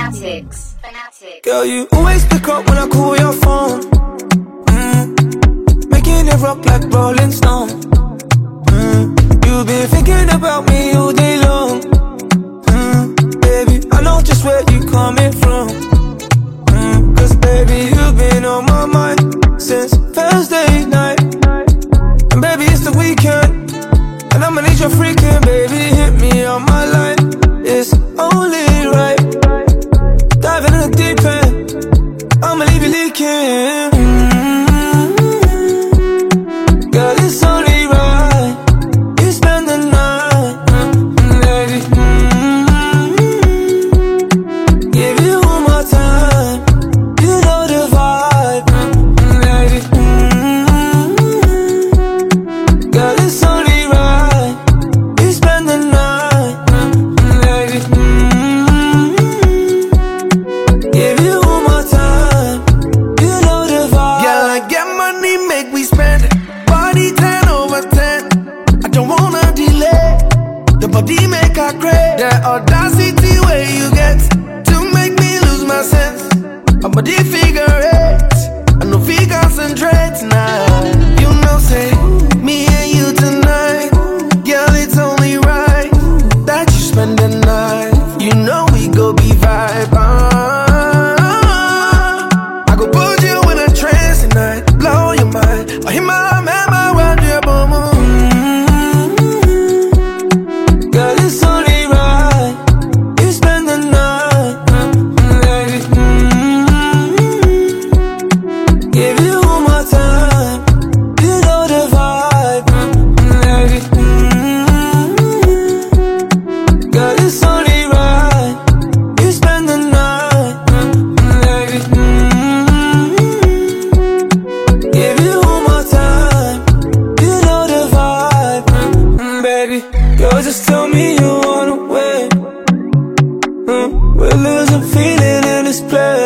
Fanatics. Girl, you always pick up when I call your phone. Making it rock like Rolling Stone. You've been thinking about me all day long. Baby, I know just where you coming from. Cause baby, you've been on my mind since Thursday night. And baby, it's the weekend, and I'ma need your freaking, baby. Hit me on my line, it's only right. Diving in the deep end, I'ma leave you leaking. Girl, it's only right you spend the night, baby. Give you all my time, you know the vibe, baby. Girl, it's only right you spend the night, baby. Give you all my time, you know the vibe. Girl, I get money, make we spend it. Body 10 over 10. I don't wanna delay. The body make her crazy. The audacity where you get to make me lose my sense. My body figure eight, I know we concentrate now. You know, say me and you tonight. Girl, it's only right that you spend the night. You know we go be vibe. I go put you in a trance tonight, blow your mind. I hear my man, my world, your boom. Girl, it's only right you spend the night, baby. Give you all my time, you know the vibe, baby. Girl, it's only right you spend the night, baby. Give you all my time, you know the vibe, baby. Girl, just tell me you wanna win. We're losing feeling in this place.